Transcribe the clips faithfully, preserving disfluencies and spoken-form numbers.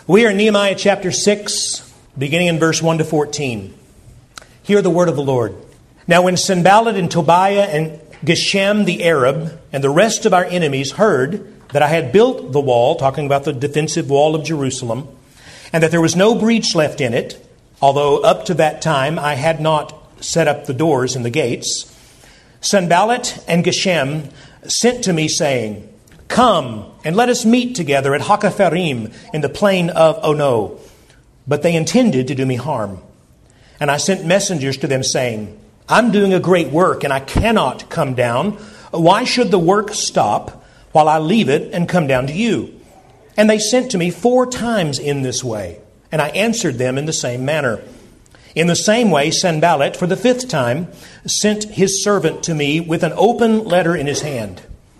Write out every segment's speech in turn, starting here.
We are in Nehemiah chapter six, beginning in verse one to fourteen. Hear the word of the Lord. Now when Sanballat and Tobiah and Geshem the Arab and the rest of our enemies heard that I had built the wall, talking about the defensive wall of Jerusalem, and that there was no breach left in it, although up to that time I had not set up the doors and the gates, Sanballat and Geshem sent to me, saying, Come, and let us meet together at Hakapharim in the plain of Ono. But they intended to do me harm. And I sent messengers to them, saying, I'm doing a great work, and I cannot come down. Why should the work stop while I leave it and come down to you? And they sent to me four times in this way, and I answered them in the same manner. In the same way, Sanballat, for the fifth time, sent his servant to me with an open letter in his hand.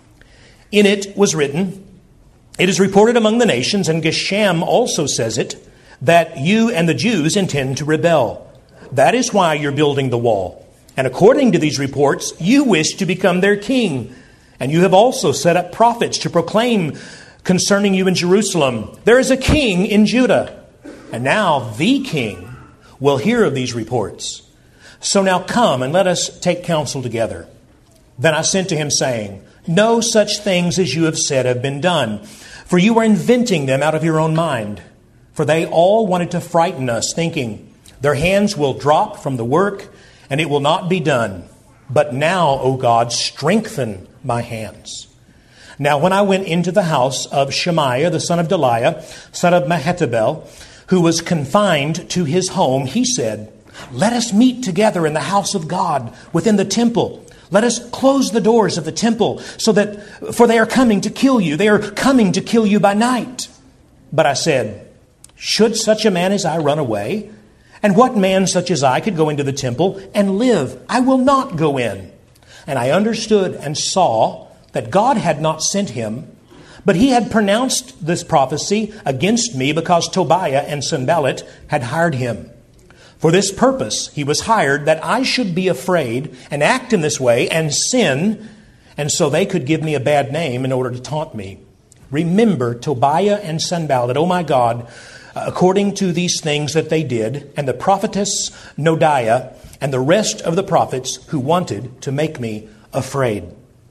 In it was written, It is reported among the nations, and Geshem also says it, that you and the Jews intend to rebel. That is why you're building the wall. And according to these reports, you wish to become their king. And you have also set up prophets to proclaim concerning you in Jerusalem, there is a king in Judah. And now the king will hear of these reports. So now come and let us take counsel together. Then I sent to him, saying, No such things as you have said have been done, for you are inventing them out of your own mind. For they all wanted to frighten us, thinking, Their hands will drop from the work, and it will not be done. But now, O God, strengthen my hands. Now when I went into the house of Shemaiah, the son of Deliah, son of Mehetabel, who was confined to his home, he said, Let us meet together in the house of God, within the temple. Let us close the doors of the temple, so that, for they are coming to kill you. They are coming to kill you by night. But I said, Should such a man as I run away? And what man such as I could go into the temple and live? I will not go in. And I understood and saw that God had not sent him, but he had pronounced this prophecy against me because Tobiah and Sanballat had hired him. For this purpose he was hired, that I should be afraid and act in this way and sin, and so they could give me a bad name in order to taunt me. Remember Tobiah and Sanballat, O my God, according to these things that they did, and the prophetess Noadiah, and the rest of the prophets who wanted to make me afraid.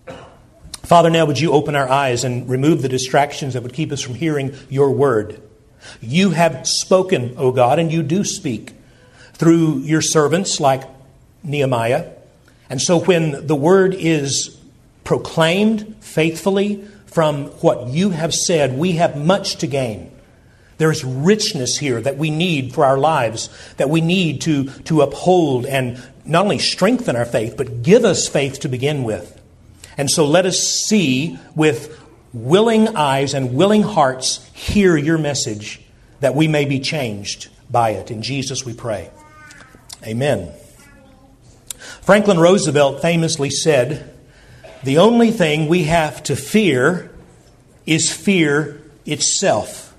Father, now would you open our eyes and remove the distractions that would keep us from hearing your word. You have spoken, O God, and you do speak through your servants like Nehemiah. And so when the word is proclaimed faithfully from what you have said, we have much to gain. There is richness here that we need for our lives, that we need to, to uphold and not only strengthen our faith, but give us faith to begin with. And so let us see with willing eyes and willing hearts, hear your message, that we may be changed by it. In Jesus we pray. Amen. Franklin Roosevelt famously said, The only thing we have to fear is fear itself.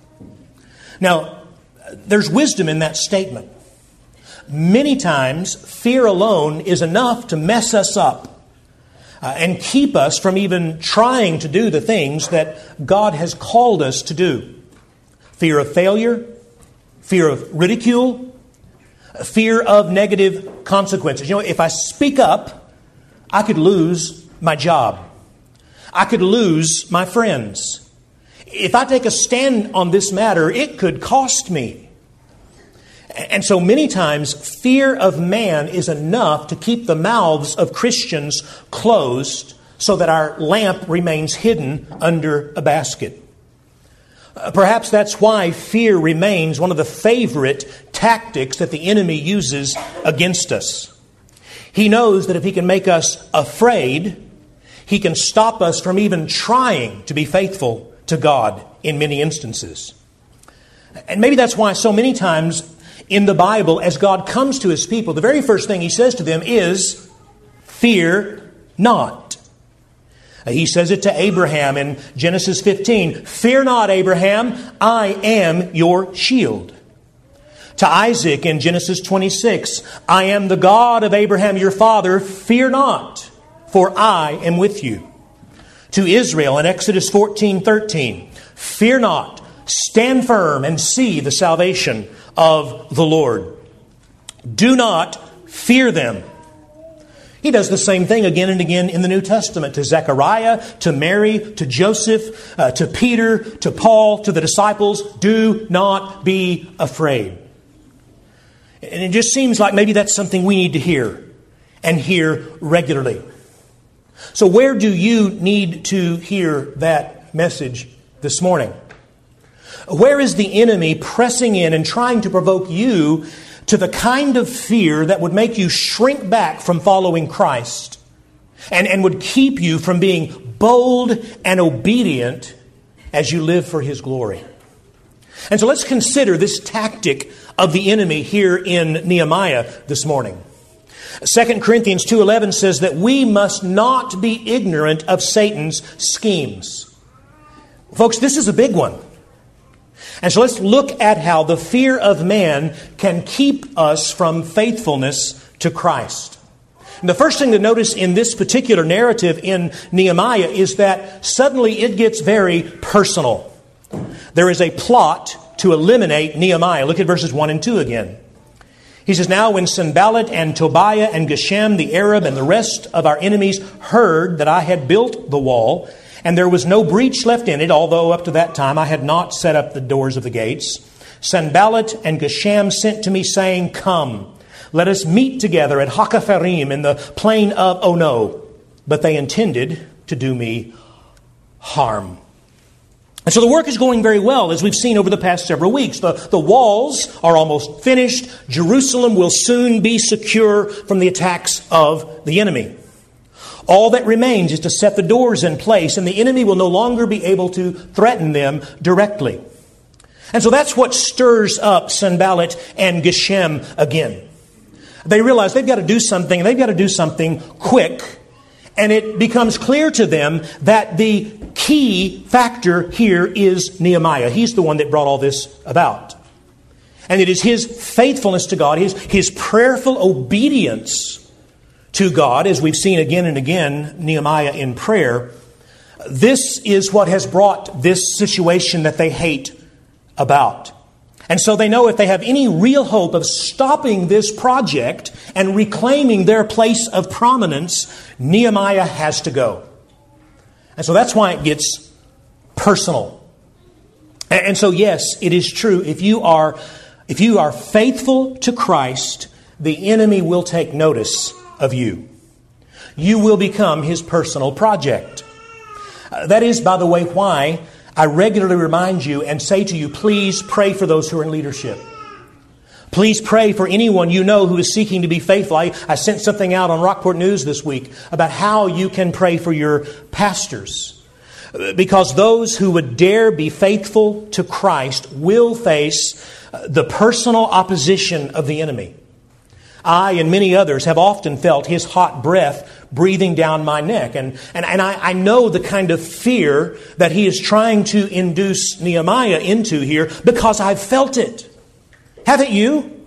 Now, there's wisdom in that statement. Many times, fear alone is enough to mess us up uh, and keep us from even trying to do the things that God has called us to do. Fear of failure, fear of ridicule, fear of negative consequences. You know, if I speak up, I could lose my job. I could lose my friends. If I take a stand on this matter, it could cost me. And so many times, fear of man is enough to keep the mouths of Christians closed so that our lamp remains hidden under a basket. Uh, perhaps that's why fear remains one of the favorite tactics that the enemy uses against us. He knows that if he can make us afraid, he can stop us from even trying to be faithful to God in many instances. And maybe that's why so many times in the Bible, as God comes to His people, the very first thing He says to them is, fear not. He says it to Abraham in Genesis fifteen, Fear not, Abraham, I am your shield. To Isaac in Genesis twenty-six, I am the God of Abraham your father, fear not, for I am with you. To Israel in Exodus fourteen thirteen, Fear not, stand firm and see the salvation of the Lord. Do not fear them. He does the same thing again and again in the New Testament to Zechariah, to Mary, to Joseph, uh, to Peter, to Paul, to the disciples. Do not be afraid. And it just seems like maybe that's something we need to hear and hear regularly. So where do you need to hear that message this morning? Where is the enemy pressing in and trying to provoke you to the kind of fear that would make you shrink back from following Christ and, and would keep you from being bold and obedient as you live for His glory? And so let's consider this tactic of the enemy here in Nehemiah this morning. Second Corinthians two eleven says that we must not be ignorant of Satan's schemes. Folks, this is a big one. And so let's look at how the fear of man can keep us from faithfulness to Christ. And the first thing to notice in this particular narrative in Nehemiah is that suddenly it gets very personal. There is a plot to eliminate Nehemiah. Look at verses one and two again. He says, now when Sanballat and Tobiah and Geshem the Arab and the rest of our enemies heard that I had built the wall, and there was no breach left in it, although up to that time I had not set up the doors of the gates, Sanballat and Geshem sent to me, saying, come, let us meet together at Hakapharim in the plain of Ono. But they intended to do me harm. And so the work is going very well, as we've seen over the past several weeks. The, the walls are almost finished. Jerusalem will soon be secure from the attacks of the enemy. All that remains is to set the doors in place, and the enemy will no longer be able to threaten them directly. And so that's what stirs up Sanballat and Geshem again. They realize they've got to do something, and they've got to do something quick. And it becomes clear to them that the key factor here is Nehemiah. He's the one that brought all this about. And it is his faithfulness to God, his, his prayerful obedience to God, as we've seen again and again, Nehemiah in prayer. This is what has brought this situation that they hate about. And so they know if they have any real hope of stopping this project and reclaiming their place of prominence, Nehemiah has to go. And so that's why it gets personal. And so yes, it is true. If you are, if you are faithful to Christ, the enemy will take notice of you. You will become his personal project. Uh, that is, by the way, why I regularly remind you and say to you, please pray for those who are in leadership. Please pray for anyone you know who is seeking to be faithful. I, I sent something out on Rockport News this week about how you can pray for your pastors. Because those who would dare be faithful to Christ will face the personal opposition of the enemy. I and many others have often felt his hot breath breathing down my neck. And, and, and I, I know the kind of fear that he is trying to induce Nehemiah into here because I've felt it. Haven't you?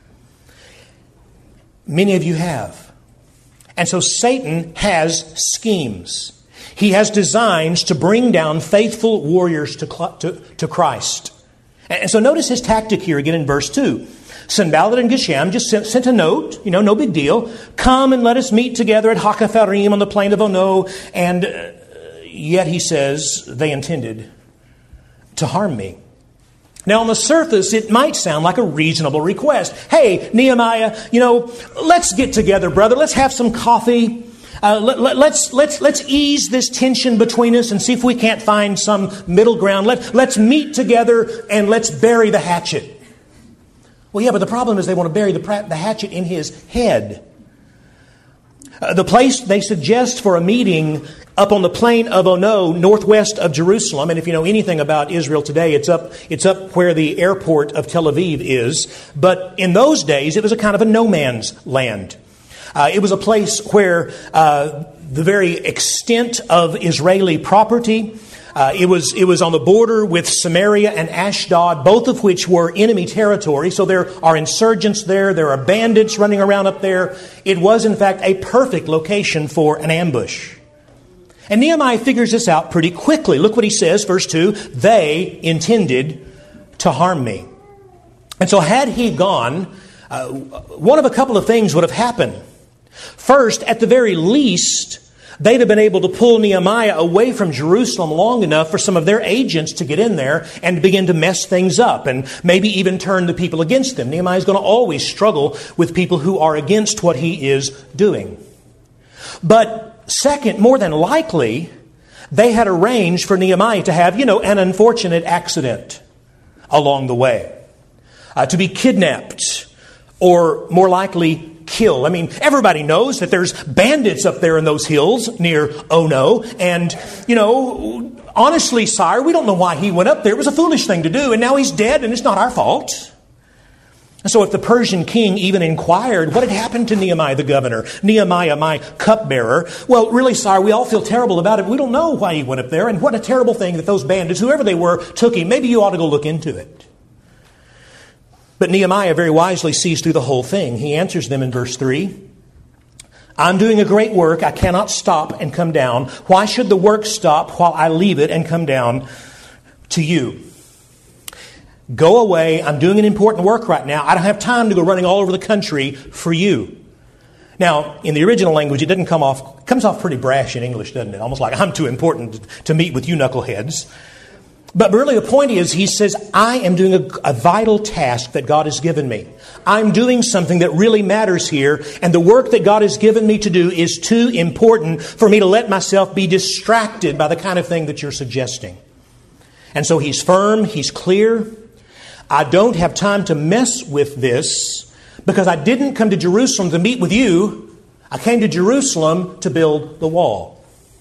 Many of you have. And so Satan has schemes. He has designs to bring down faithful warriors to, to, to Christ. And so notice his tactic here again in verse two. Sanballat and Geshem just sent, sent a note, you know, no big deal. Come and let us meet together at Hakapharim on the plain of Ono. And uh, yet he says they intended to harm me. Now, on the surface, it might sound like a reasonable request. Hey, Nehemiah, you know, let's get together, brother. Let's have some coffee. Uh, let, let, let's let's let's ease this tension between us and see if we can't find some middle ground. Let, let's meet together and let's bury the hatchet. Well, yeah, but the problem is they want to bury the, the hatchet in his head. Uh, the place they suggest for a meeting up on the plain of Ono, northwest of Jerusalem, and if you know anything about Israel today, it's up it's up where the airport of Tel Aviv is. But in those days, it was a kind of a no man's land. Uh, it was a place where uh, the very extent of Israeli property, Uh, it was it was on the border with Samaria and Ashdod, both of which were enemy territory. So there are insurgents there. There are bandits running around up there. It was, in fact, a perfect location for an ambush. And Nehemiah figures this out pretty quickly. Look what he says, verse two, they intended to harm me. And so had he gone, uh, one of a couple of things would have happened. First, at the very least, they'd have been able to pull Nehemiah away from Jerusalem long enough for some of their agents to get in there and begin to mess things up and maybe even turn the people against them. Nehemiah is going to always struggle with people who are against what he is doing. But second, more than likely, they had arranged for Nehemiah to have, you know, an unfortunate accident along the way. Uh, to be kidnapped or more likely killed. I mean, everybody knows that there's bandits up there in those hills near Ono. And, you know, honestly, sire, we don't know why he went up there. It was a foolish thing to do. And now he's dead and it's not our fault. And so if the Persian king even inquired, what had happened to Nehemiah the governor? Nehemiah, my cupbearer. Well, really, sire, we all feel terrible about it. We don't know why he went up there. And what a terrible thing that those bandits, whoever they were, took him. Maybe you ought to go look into it. But Nehemiah very wisely sees through the whole thing. He answers them in verse three. I'm doing a great work. I cannot stop and come down. Why should the work stop while I leave it and come down to you? Go away. I'm doing an important work right now. I don't have time to go running all over the country for you. Now, in the original language, it doesn't come off, it comes off pretty brash in English, doesn't it? Almost like I'm too important to meet with you knuckleheads. But really the point is, he says, I am doing a, a vital task that God has given me. I'm doing something that really matters here, and the work that God has given me to do is too important for me to let myself be distracted by the kind of thing that you're suggesting. And so he's firm, he's clear. I don't have time to mess with this because I didn't come to Jerusalem to meet with you. I came to Jerusalem to build the wall.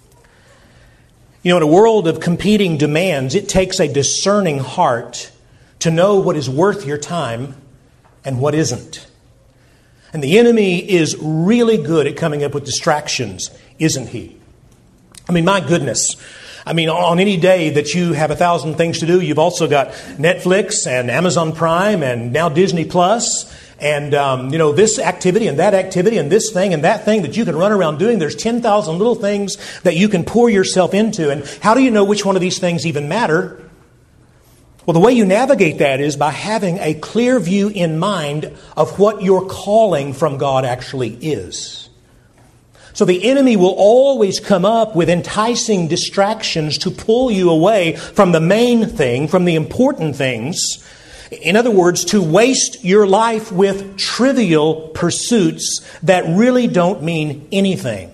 You know, in a world of competing demands, it takes a discerning heart to know what is worth your time and what isn't. And the enemy is really good at coming up with distractions, isn't he? I mean, my goodness. I mean, on any day that you have a thousand things to do, you've also got Netflix and Amazon Prime and now Disney Plus. And, um, you know, this activity and that activity and this thing and that thing that you can run around doing. There's ten thousand little things that you can pour yourself into. And how do you know which one of these things even matter? Well, the way you navigate that is by having a clear view in mind of what your calling from God actually is. So the enemy will always come up with enticing distractions to pull you away from the main thing, from the important things. In other words, to waste your life with trivial pursuits that really don't mean anything.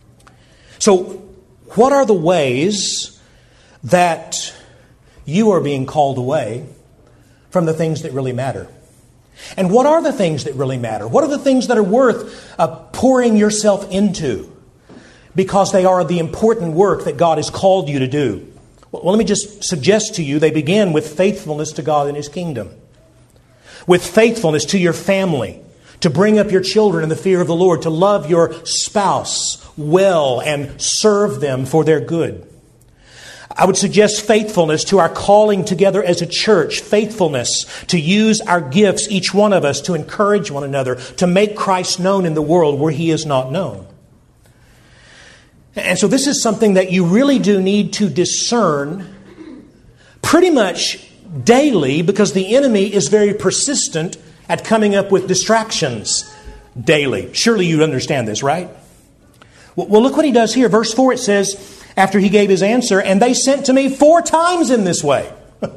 So, what are the ways that you are being called away from the things that really matter? And what are the things that really matter? What are the things that are worth uh, pouring yourself into because they are the important work that God has called you to do? Well, let me just suggest to you, they begin with faithfulness to God and His kingdom. With faithfulness to your family, to bring up your children in the fear of the Lord, to love your spouse well and serve them for their good. I would suggest faithfulness to our calling together as a church, faithfulness to use our gifts, each one of us, to encourage one another, to make Christ known in the world where He is not known. And so this is something that you really do need to discern pretty much daily, because the enemy is very persistent at coming up with distractions daily. Surely you understand this, right? Well, look what he does here. Verse four, it says, after he gave his answer, and they sent to me four times in this way.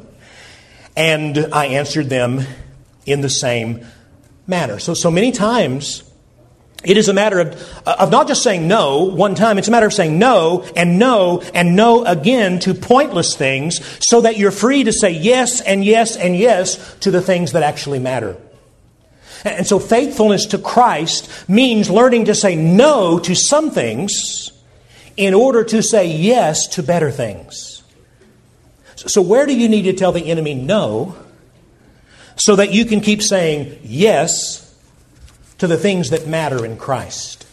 And I answered them in the same manner. So, so many times, it is a matter of, of not just saying no one time. It's a matter of saying no and no and no again to pointless things so that you're free to say yes and yes and yes to the things that actually matter. And so faithfulness to Christ means learning to say no to some things in order to say yes to better things. So where do you need to tell the enemy no so that you can keep saying yes to the things that matter in Christ?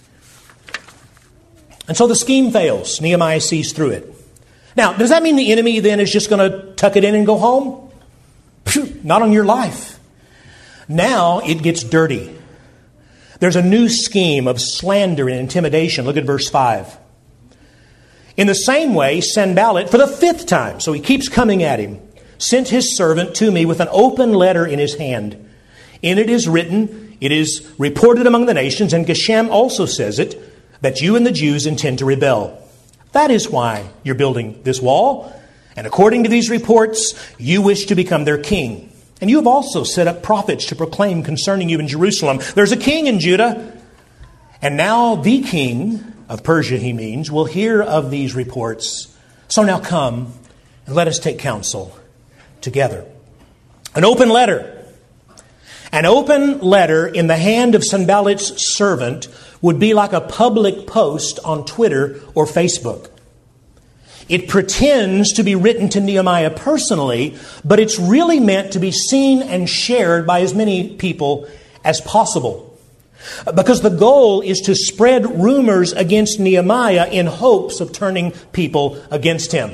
And so the scheme fails. Nehemiah sees through it. Now, does that mean the enemy then is just going to tuck it in and go home? Phew, not on your life. Now it gets dirty. There's a new scheme of slander and intimidation. Look at verse five. In the same way, Sanballat, for the fifth time, so he keeps coming at him, sent his servant to me with an open letter in his hand. In it is written, it is reported among the nations, and Geshem also says it, that you and the Jews intend to rebel. That is why you're building this wall. And according to these reports, you wish to become their king. And you have also set up prophets to proclaim concerning you in Jerusalem, there's a king in Judah. And now the king of Persia, he means, will hear of these reports. So now come and let us take counsel together. An open letter. An open letter in the hand of Sanballat's servant would be like a public post on Twitter or Facebook. It pretends to be written to Nehemiah personally, but it's really meant to be seen and shared by as many people as possible. Because the goal is to spread rumors against Nehemiah in hopes of turning people against him.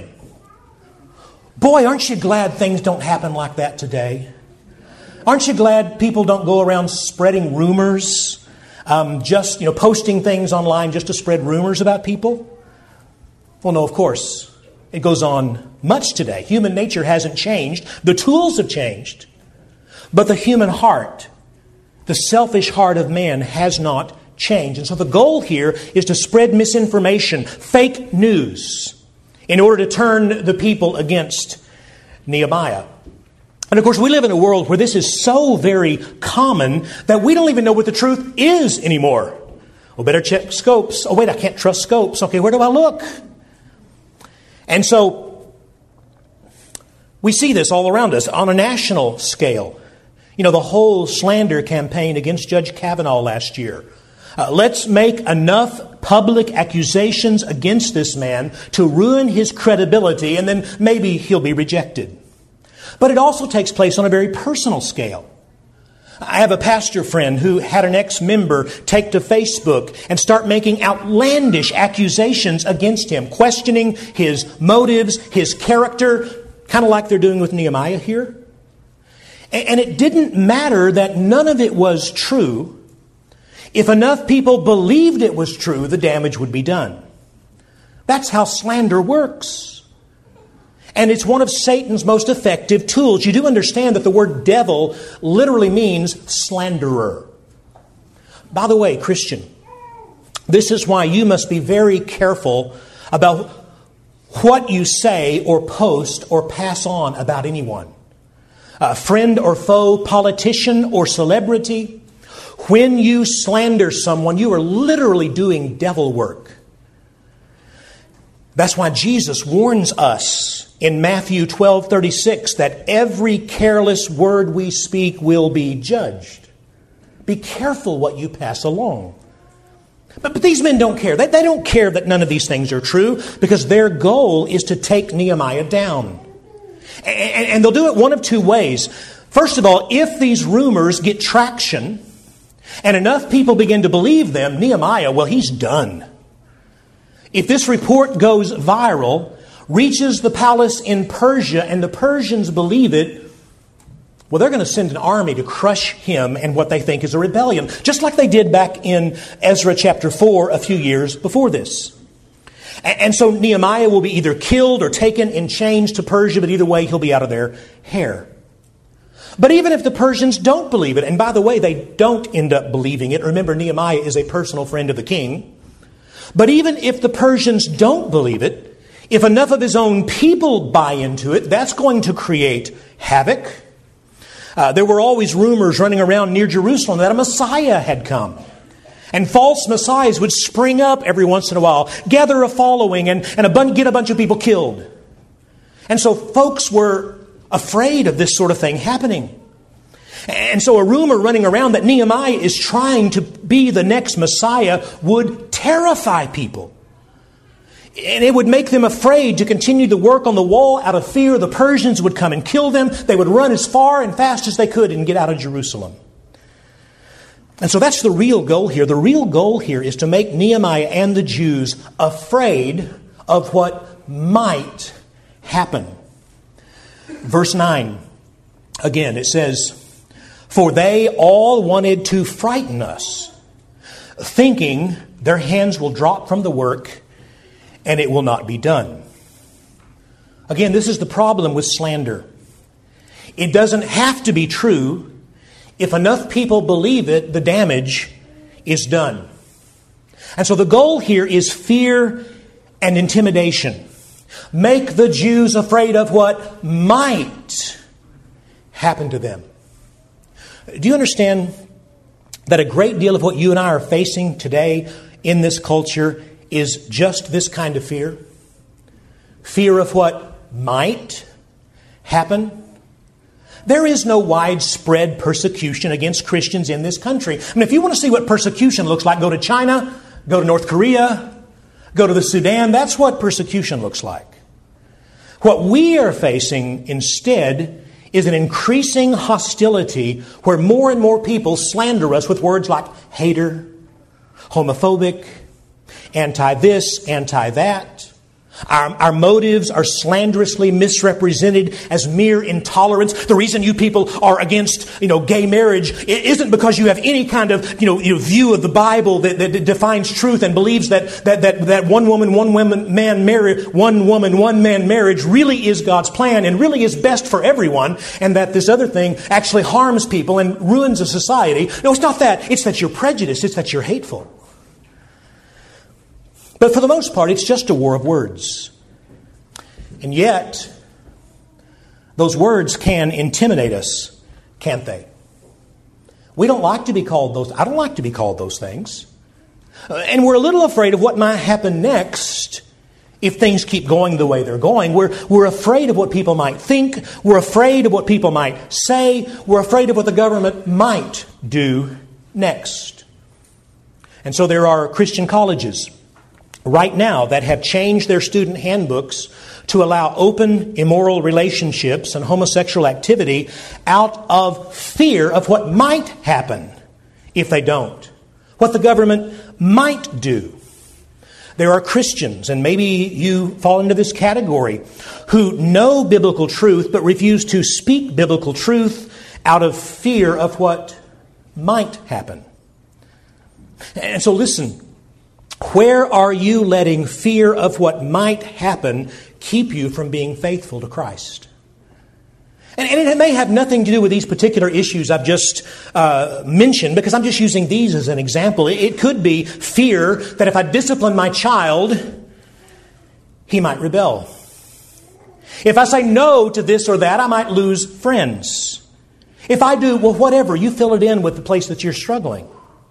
Boy, aren't you glad things don't happen like that today? Aren't you glad people don't go around spreading rumors, um, just, you know, posting things online just to spread rumors about people? Well, no, of course. It goes on much today. Human nature hasn't changed. The tools have changed. But the human heart, the selfish heart of man, has not changed. And so the goal here is to spread misinformation, fake news, in order to turn the people against Nehemiah. And of course, we live in a world where this is so very common that we don't even know what the truth is anymore. Well, better check Scopes. Oh, wait, I can't trust Scopes. Okay, where do I look? And so we see this all around us on a national scale. You know, the whole slander campaign against Judge Kavanaugh last year. Uh, let's make enough public accusations against this man to ruin his credibility, and then maybe he'll be rejected. But it also takes place on a very personal scale. I have a pastor friend who had an ex-member take to Facebook and start making outlandish accusations against him, questioning his motives, his character, kind of like they're doing with Nehemiah here. And it didn't matter that none of it was true. If enough people believed it was true, the damage would be done. That's how slander works. And it's one of Satan's most effective tools. You do understand that the word devil literally means slanderer. By the way, Christian, this is why you must be very careful about what you say or post or pass on about anyone. A friend or foe, politician or celebrity. When you slander someone, you are literally doing devil work. That's why Jesus warns us in Matthew twelve thirty-six that every careless word we speak will be judged. Be careful what you pass along. But, but these men don't care. They, they don't care that none of these things are true because their goal is to take Nehemiah down. And, and, and they'll do it one of two ways. First of all, if these rumors get traction and enough people begin to believe them, Nehemiah, well, he's done. If this report goes viral, reaches the palace in Persia, and the Persians believe it, well, they're going to send an army to crush him and what they think is a rebellion, just like they did back in Ezra chapter four a few years before this. And so Nehemiah will be either killed or taken in chains to Persia, but either way, he'll be out of their hair. But even if the Persians don't believe it, and by the way, they don't end up believing it. Remember, Nehemiah is a personal friend of the king. But even if the Persians don't believe it, if enough of his own people buy into it, that's going to create havoc. Uh, there were always rumors running around near Jerusalem that a Messiah had come. And false messiahs would spring up every once in a while, gather a following, and, and a bun- get a bunch of people killed. And so folks were afraid of this sort of thing happening. And so a rumor running around that Nehemiah is trying to be the next Messiah would terrify people. And it would make them afraid to continue the work on the wall out of fear the Persians would come and kill them. They would run as far and fast as they could and get out of Jerusalem. And so that's the real goal here. The real goal here is to make Nehemiah and the Jews afraid of what might happen. Verse nine, again, it says, "For they all wanted to frighten us, thinking their hands will drop from the work and it will not be done. Again, this is the problem with slander. It doesn't have to be true. If enough people believe it, the damage is done. And so the goal here is fear and intimidation. Make the Jews afraid of what might happen to them. Do you understand that a great deal of what you and I are facing today in this culture is just this kind of fear? Fear of what might happen. There is no widespread persecution against Christians in this country. I mean, if you want to see what persecution looks like, go to China, go to North Korea, go to the Sudan. That's what persecution looks like. What we are facing instead is an increasing hostility where more and more people slander us with words like hater, homophobic, anti-this, anti-that. Our, our motives are slanderously misrepresented as mere intolerance. The reason you people are against, you know, gay marriage isn't because you have any kind of, you know, you know view of the Bible that, that defines truth and believes that, that that that one woman, one woman, man marriage, one woman, one man marriage really is God's plan and really is best for everyone, and that this other thing actually harms people and ruins a society. No, it's not that. It's that you're prejudiced. It's that you're hateful. But for the most part, it's just a war of words. And yet, those words can intimidate us, can't they? We don't like to be called those. I don't like to be called those things. Uh, and we're a little afraid of what might happen next if things keep going the way they're going. We're, we're afraid of what people might think. We're afraid of what people might say. We're afraid of what the government might do next. And so there are Christian colleges right now that have changed their student handbooks to allow open immoral relationships and homosexual activity out of fear of what might happen if they don't, what the government might do. There are Christians, and maybe you fall into this category, who know biblical truth but refuse to speak biblical truth out of fear of what might happen. And so listen, where are you letting fear of what might happen keep you from being faithful to Christ? And, and it may have nothing to do with these particular issues I've just uh, mentioned, because I'm just using these as an example. It, it could be fear that if I discipline my child, he might rebel. If I say no to this or that, I might lose friends. If I do, well, whatever, you fill it in with the place that you're struggling.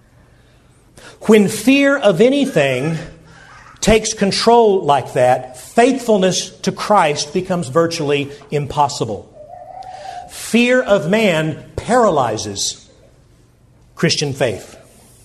When fear of anything takes control like that, faithfulness to Christ becomes virtually impossible. Fear of man paralyzes Christian faith.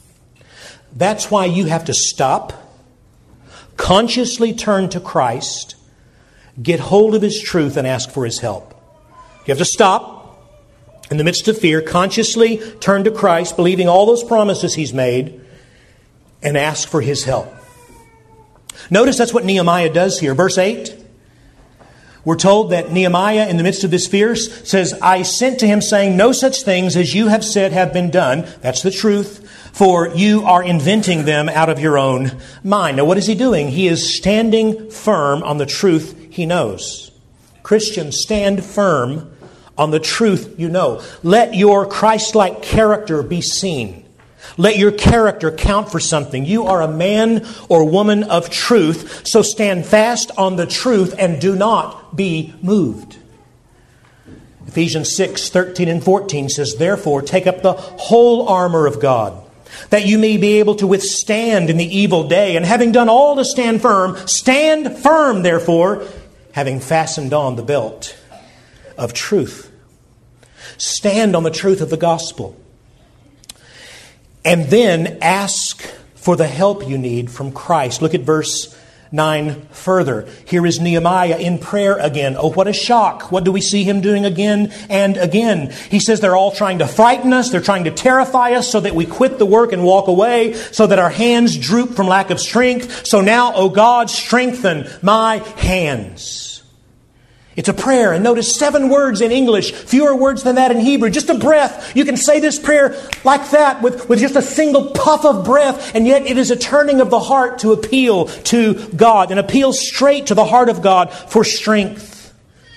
That's why you have to stop, consciously turn to Christ, get hold of His truth, and ask for His help. You have to stop in the midst of fear, consciously turn to Christ, believing all those promises He's made, and ask for His help. Notice that's what Nehemiah does here. Verse eight, we're told that Nehemiah, in the midst of this fear, says, I sent to him saying, no such things as you have said have been done. That's the truth. For you are inventing them out of your own mind. Now what is he doing? He is standing firm on the truth he knows. Christians, stand firm on the truth you know. Let your Christ-like character be seen. Let your character count for something. You are a man or woman of truth, so stand fast on the truth and do not be moved. Ephesians six, thirteen and fourteen says, therefore, take up the whole armor of God, that you may be able to withstand in the evil day, and having done all to stand firm, stand firm, therefore, having fastened on the belt of truth. Stand on the truth of the gospel. And then ask for the help you need from Christ. Look at verse nine further. Here is Nehemiah in prayer again. Oh, what a shock. What do we see him doing again and again? He says they're all trying to frighten us. They're trying to terrify us so that we quit the work and walk away, so that our hands droop from lack of strength. So now, oh God, strengthen my hands. It's a prayer. And notice seven words in English, fewer words than that in Hebrew. Just a breath. You can say this prayer like that with, with just a single puff of breath. And yet it is a turning of the heart to appeal to God. And appeal straight to the heart of God for strength.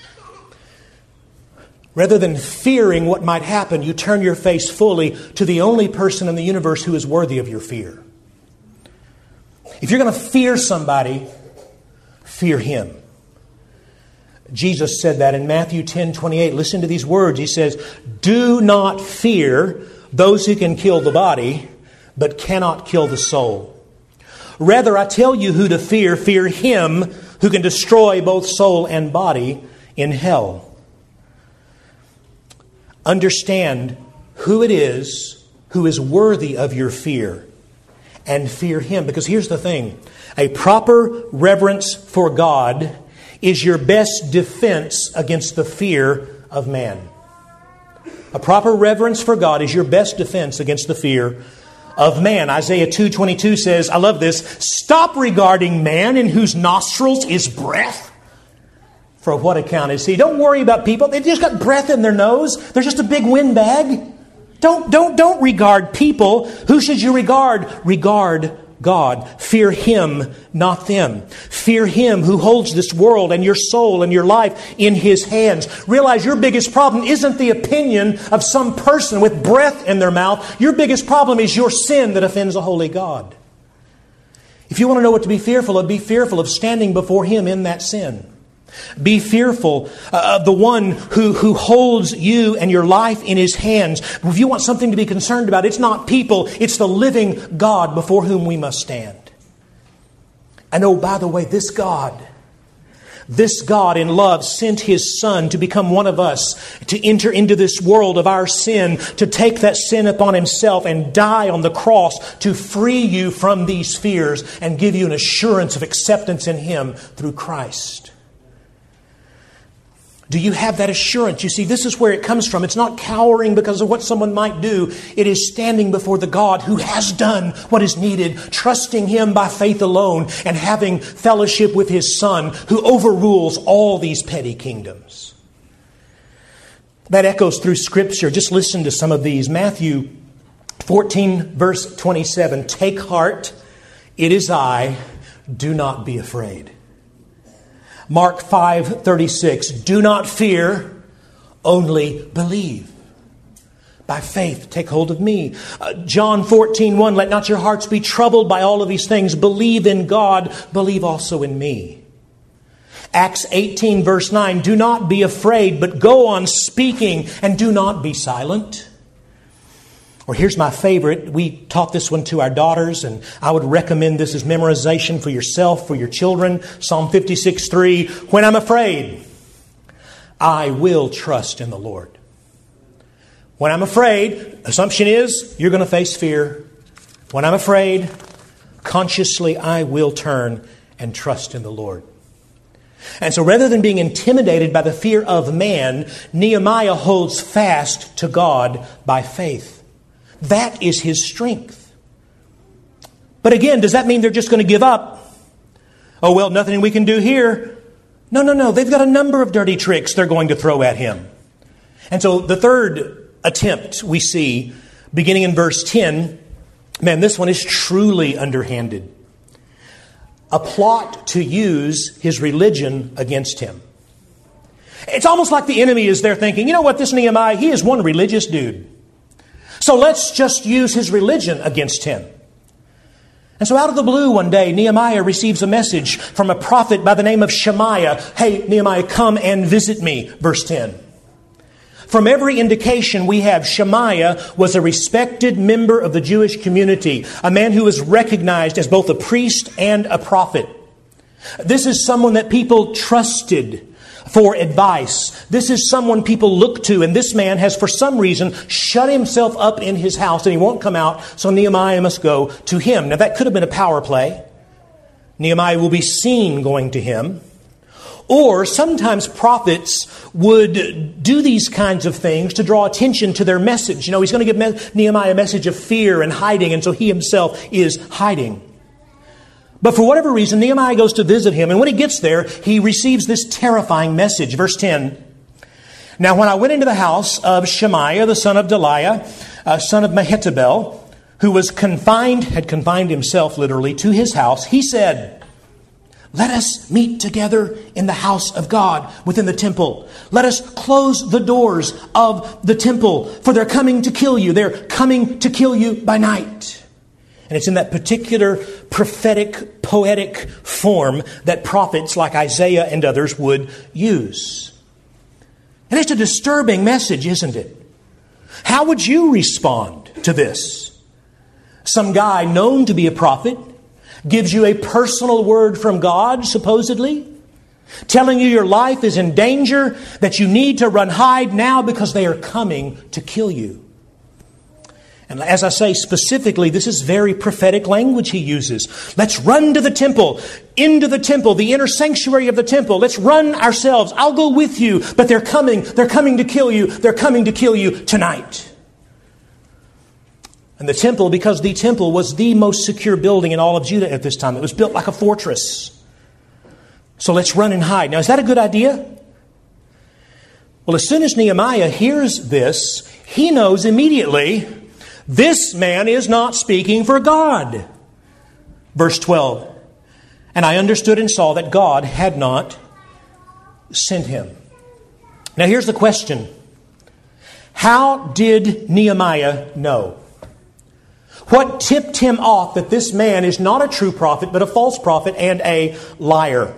Rather than fearing what might happen, you turn your face fully to the only person in the universe who is worthy of your fear. If you're going to fear somebody, fear Him. Jesus said that in Matthew ten twenty-eight. Listen to these words. He says, "Do not fear those who can kill the body, but cannot kill the soul. Rather, I tell you who to fear. Fear Him who can destroy both soul and body in hell." Understand who it is who is worthy of your fear, and fear Him. Because here's the thing. A proper reverence for God is your best defense against the fear of man. A proper reverence for God is your best defense against the fear of man. Isaiah two twenty-two says, I love this, "Stop regarding man in whose nostrils is breath. For of what account is he?" Don't worry about people. They've just got breath in their nose. They're just a big windbag. Don't, don't, don't regard people. Who should you regard? Regard God. Fear Him, not them. Fear Him who holds this world and your soul and your life in His hands. Realize your biggest problem isn't the opinion of some person with breath in their mouth. Your biggest problem is your sin that offends a holy God. If you want to know what to be fearful of, be fearful of standing before Him in that sin. Be fearful of the one who, who holds you and your life in His hands. If you want something to be concerned about, it's not people, it's the living God before whom we must stand. And oh, by the way, this God, this God in love sent His Son to become one of us, to enter into this world of our sin, to take that sin upon Himself and die on the cross to free you from these fears and give you an assurance of acceptance in Him through Christ. Do you have that assurance? You see, this is where it comes from. It's not cowering because of what someone might do. It is standing before the God who has done what is needed, trusting Him by faith alone, and having fellowship with His Son who overrules all these petty kingdoms. That echoes through Scripture. Just listen to some of these. Matthew fourteen, verse twenty-seven. "Take heart, it is I, do not be afraid." Mark five thirty-six, "Do not fear, only believe. By faith, take hold of me." Uh, John fourteen one, "Let not your hearts be troubled by all of these things. Believe in God, believe also in me." Acts eighteen verse nine, "Do not be afraid, but go on speaking, and do not be silent." Or here's my favorite. We taught this one to our daughters, and I would recommend this as memorization for yourself, for your children. Psalm fifty-six three, "When I'm afraid, I will trust in the Lord." When I'm afraid, assumption is you're going to face fear. When I'm afraid, consciously I will turn and trust in the Lord. And so rather than being intimidated by the fear of man, Nehemiah holds fast to God by faith. That is his strength. But again, does that mean they're just going to give up? Oh, well, nothing we can do here. No, no, no. They've got a number of dirty tricks they're going to throw at him. And so the third attempt we see, beginning in verse ten, man, this one is truly underhanded. A plot to use his religion against him. It's almost like the enemy is there thinking, you know what, this Nehemiah, he is one religious dude. So let's just use his religion against him. And so out of the blue one day, Nehemiah receives a message from a prophet by the name of Shemaiah. Hey, Nehemiah, come and visit me. Verse ten. From every indication we have, Shemaiah was a respected member of the Jewish community, a man who was recognized as both a priest and a prophet. This is someone that people trusted for advice. This is someone people look to, and this man has for some reason shut himself up in his house and he won't come out, so Nehemiah must go to him. Now that could have been a power play. Nehemiah will be seen going to him. Or sometimes prophets would do these kinds of things to draw attention to their message. You know, he's going to give Nehemiah a message of fear and hiding, and so he himself is hiding. But for whatever reason, Nehemiah goes to visit him. And when he gets there, he receives this terrifying message. Verse ten. Now when I went into the house of Shemaiah, the son of Delaiah, uh, son of Mehetabel, who was confined, had confined himself literally to his house, he said, let us meet together in the house of God within the temple. Let us close the doors of the temple, for they're coming to kill you. They're coming to kill you by night. And it's in that particular prophetic, poetic form that prophets like Isaiah and others would use. And it's a disturbing message, isn't it? How would you respond to this? Some guy known to be a prophet gives you a personal word from God, supposedly, telling you your life is in danger, that you need to run hide now because they are coming to kill you. And as I say specifically, this is very prophetic language he uses. Let's run to the temple, into the temple, the inner sanctuary of the temple. Let's run ourselves. I'll go with you, but they're coming. They're coming to kill you. They're coming to kill you tonight. And the temple, because the temple was the most secure building in all of Judah at this time. It was built like a fortress. So let's run and hide. Now, is that a good idea? Well, as soon as Nehemiah hears this, he knows immediately this man is not speaking for God. Verse twelve. And I understood and saw that God had not sent him. Now here's the question. How did Nehemiah know? What tipped him off that this man is not a true prophet, but a false prophet and a liar?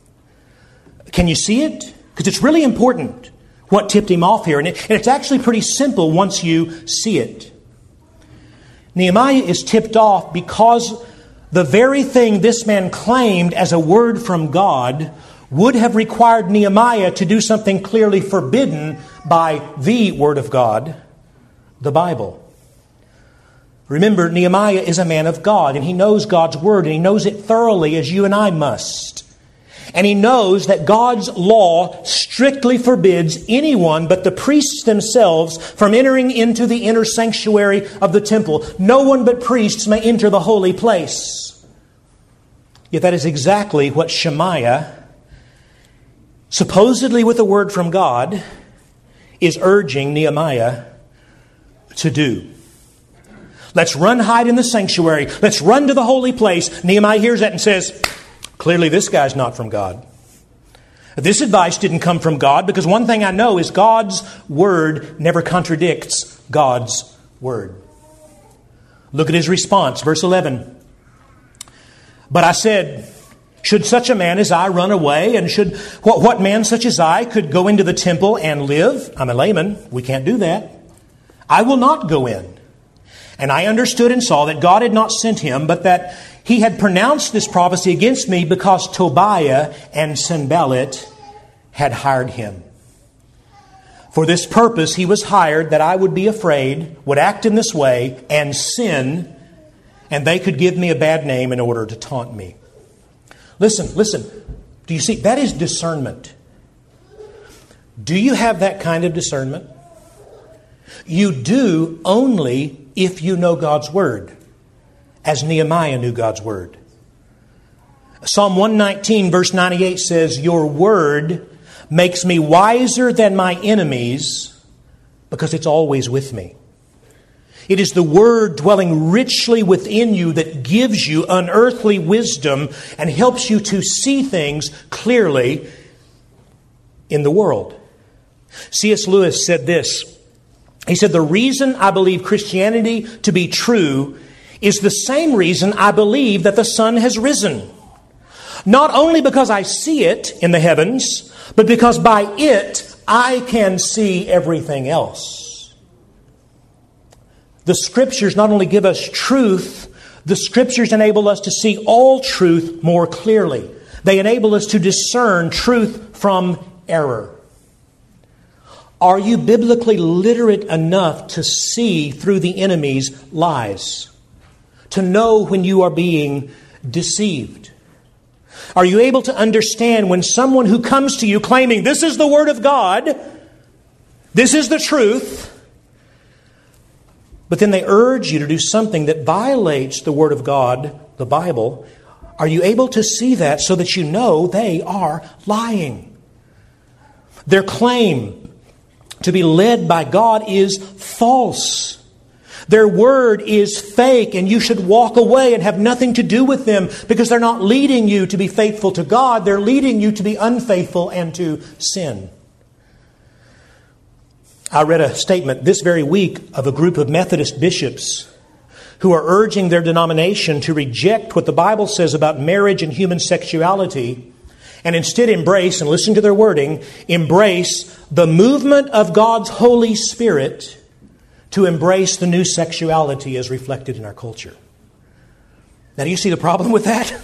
Can you see it? Because it's really important what tipped him off here. And, it, and it's actually pretty simple once you see it. Nehemiah is tipped off because the very thing this man claimed as a word from God would have required Nehemiah to do something clearly forbidden by the Word of God, the Bible. Remember, Nehemiah is a man of God, and he knows God's Word, and he knows it thoroughly as you and I must. And he knows that God's law strictly forbids anyone but the priests themselves from entering into the inner sanctuary of the temple. No one but priests may enter the holy place. Yet that is exactly what Shemaiah, supposedly with a word from God, is urging Nehemiah to do. Let's run hide in the sanctuary. Let's run to the holy place. Nehemiah hears that and says, clearly this guy's not from God. This advice didn't come from God, because one thing I know is God's Word never contradicts God's Word. Look at his response, verse eleven. But I said, should such a man as I run away? And should what, what man such as I could go into the temple and live? I'm a layman. We can't do that. I will not go in. And I understood and saw that God had not sent him, but that he had pronounced this prophecy against me because Tobiah and Sanballat had hired him. For this purpose he was hired, that I would be afraid, would act in this way, and sin, and they could give me a bad name in order to taunt me. Listen, listen. Do you see? That is discernment. Do you have that kind of discernment? You do only if you know God's Word, as Nehemiah knew God's Word. Psalm one nineteen verse ninety-eight says, your Word makes me wiser than my enemies because it's always with me. It is the Word dwelling richly within you that gives you unearthly wisdom and helps you to see things clearly in the world. C S Lewis said this. He said, the reason I believe Christianity to be true is the same reason I believe that the sun has risen. Not only because I see it in the heavens, but because by it I can see everything else. The Scriptures not only give us truth, the Scriptures enable us to see all truth more clearly. They enable us to discern truth from error. Are you biblically literate enough to see through the enemy's lies? To know when you are being deceived? Are you able to understand when someone who comes to you claiming this is the Word of God, this is the truth, but then they urge you to do something that violates the Word of God, the Bible? Are you able to see that so that you know they are lying? Their claim to be led by God is false. Their word is fake, and you should walk away and have nothing to do with them because they're not leading you to be faithful to God. They're leading you to be unfaithful and to sin. I read a statement this very week of a group of Methodist bishops who are urging their denomination to reject what the Bible says about marriage and human sexuality and instead embrace, and listen to their wording, embrace the movement of God's Holy Spirit to embrace the new sexuality as reflected in our culture. Now, do you see the problem with that?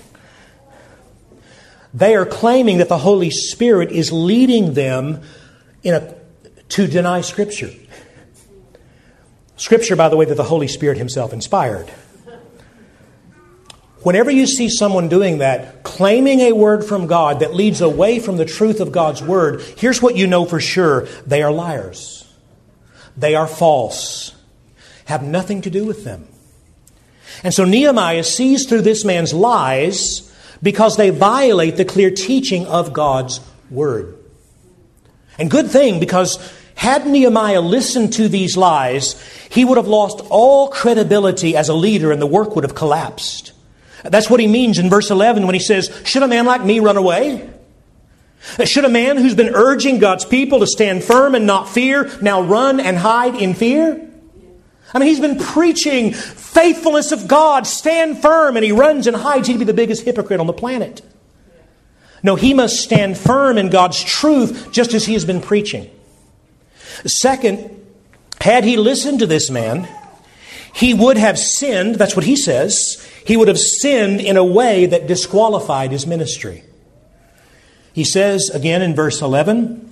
They are claiming that the Holy Spirit is leading them in a, to deny Scripture. Scripture, by the way, that the Holy Spirit Himself inspired. Whenever you see someone doing that, claiming a word from God that leads away from the truth of God's Word, here's what you know for sure. They are liars. They are false. Have nothing to do with them. And so Nehemiah sees through this man's lies because they violate the clear teaching of God's Word. And good thing, because had Nehemiah listened to these lies, he would have lost all credibility as a leader and the work would have collapsed. That's what he means in verse eleven when he says, should a man like me run away? Should a man who's been urging God's people to stand firm and not fear now run and hide in fear? I mean, he's been preaching faithfulness of God, stand firm, and he runs and hides. He'd be the biggest hypocrite on the planet. No, he must stand firm in God's truth just as he has been preaching. Second, had he listened to this man, he would have sinned, that's what he says, he would have sinned in a way that disqualified his ministry. He says again in verse eleven,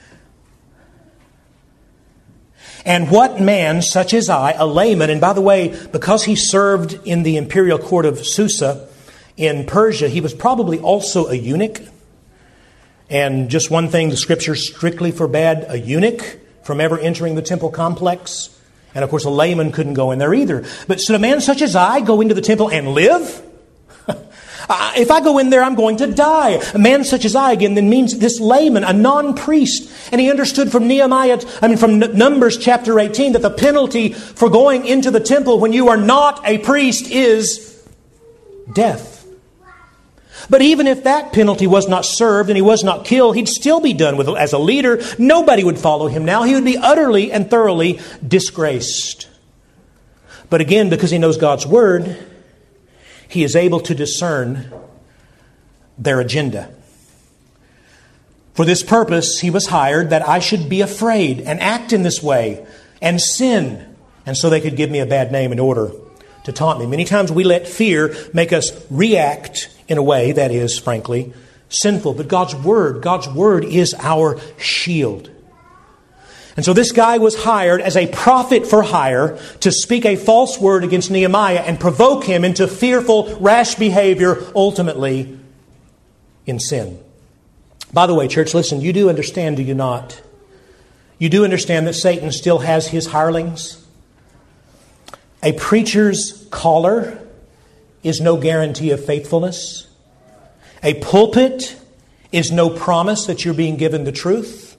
and what man such as I, a layman, and by the way, because he served in the imperial court of Susa in Persia, he was probably also a eunuch. And just one thing, the Scriptures strictly forbade a eunuch from ever entering the temple complex. And of course, a layman couldn't go in there either. But should a man such as I go into the temple and live? If I go in there, I'm going to die. A man such as I, again, then means this layman, a non-priest. And he understood from Nehemiah, I mean, from Numbers chapter eighteen, that the penalty for going into the temple when you are not a priest is death. But even if that penalty was not served and he was not killed, he'd still be done with as a leader. Nobody would follow him now. He would be utterly and thoroughly disgraced. But again, because he knows God's Word, he is able to discern their agenda. For this purpose, he was hired that I should be afraid and act in this way and sin. And so they could give me a bad name in order to taunt me. Many times we let fear make us react in a way that is, frankly, sinful. But God's Word, God's Word is our shield. And so this guy was hired as a prophet for hire to speak a false word against Nehemiah and provoke him into fearful, rash behavior, ultimately in sin. By the way, church, listen, you do understand, do you not? You do understand that Satan still has his hirelings? A preacher's collar is no guarantee of faithfulness. A pulpit is no promise that you're being given the truth.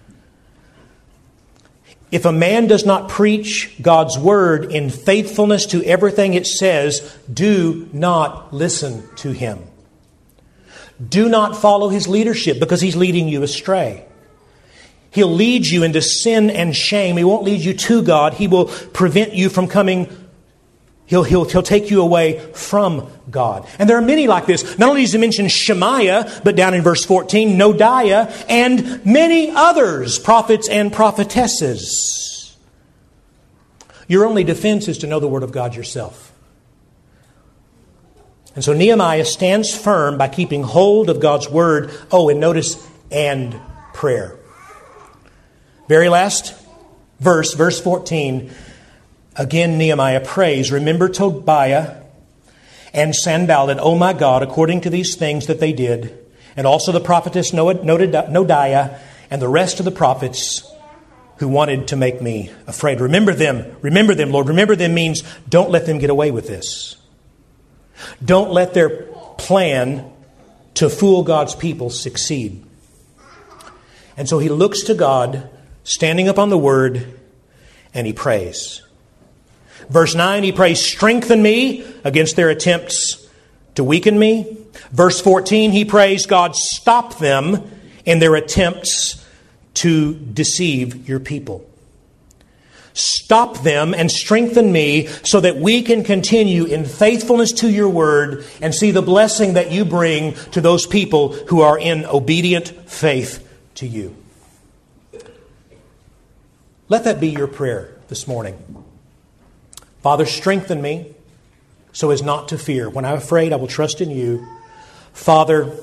If a man does not preach God's Word in faithfulness to everything it says, do not listen to him. Do not follow his leadership because he's leading you astray. He'll lead you into sin and shame. He won't lead you to God. He will prevent you from coming. He'll, he'll, he'll take you away from God. And there are many like this. Not only does he mention Shemaiah, but down in verse fourteen, Nodiah, and many others, prophets and prophetesses. Your only defense is to know the Word of God yourself. And so Nehemiah stands firm by keeping hold of God's Word. Oh, and notice, and prayer. Very last verse, verse fourteen. Again, Nehemiah prays, remember Tobiah and Sanballat, O my God, according to these things that they did, and also the prophetess Nodiah and the rest of the prophets who wanted to make me afraid. Remember them. Remember them, Lord. Remember them means don't let them get away with this. Don't let their plan to fool God's people succeed. And so he looks to God, standing up on the Word, and he prays. Verse nine, he prays, strengthen me against their attempts to weaken me. Verse fourteen, he prays, God, stop them in their attempts to deceive your people. Stop them and strengthen me so that we can continue in faithfulness to your word and see the blessing that you bring to those people who are in obedient faith to you. Let that be your prayer this morning. Father, strengthen me so as not to fear. When I'm afraid, I will trust in you. Father,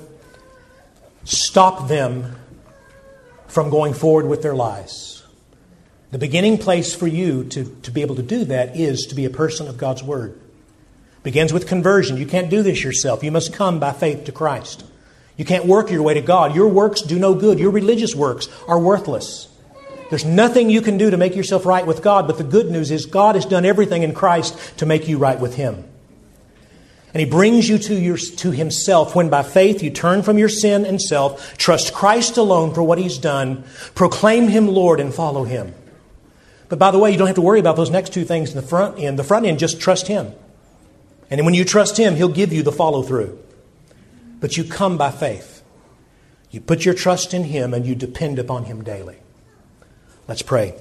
stop them from going forward with their lies. The beginning place for you to, to be able to do that is to be a person of God's Word. It begins with conversion. You can't do this yourself. You must come by faith to Christ. You can't work your way to God. Your works do no good. Your religious works are worthless. There's nothing you can do to make yourself right with God, but the good news is God has done everything in Christ to make you right with Him. And He brings you to your, to Himself when by faith you turn from your sin and self, trust Christ alone for what He's done, proclaim Him Lord and follow Him. But by the way, you don't have to worry about those next two things in the front end. The front end, just trust Him. And when you trust Him, He'll give you the follow-through. But you come by faith. You put your trust in Him and you depend upon Him daily. Let's pray.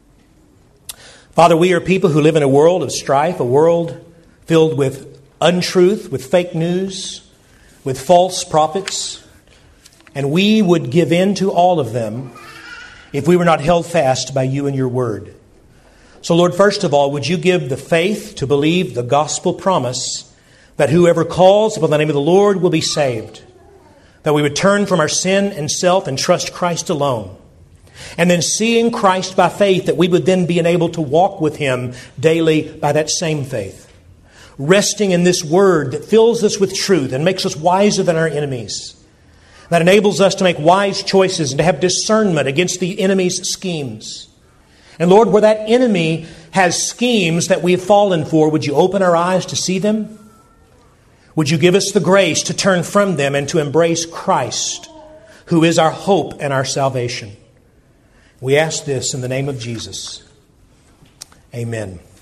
Father, we are people who live in a world of strife, a world filled with untruth, with fake news, with false prophets. And we would give in to all of them if we were not held fast by you and your word. So, Lord, first of all, would you give the faith to believe the gospel promise that whoever calls upon the name of the Lord will be saved, that we would turn from our sin and self and trust Christ alone. And then seeing Christ by faith, that we would then be enabled to walk with Him daily by that same faith. Resting in this word that fills us with truth and makes us wiser than our enemies. That enables us to make wise choices and to have discernment against the enemy's schemes. And Lord, where that enemy has schemes that we have fallen for, would you open our eyes to see them? Would you give us the grace to turn from them and to embrace Christ, who is our hope and our salvation? We ask this in the name of Jesus. Amen.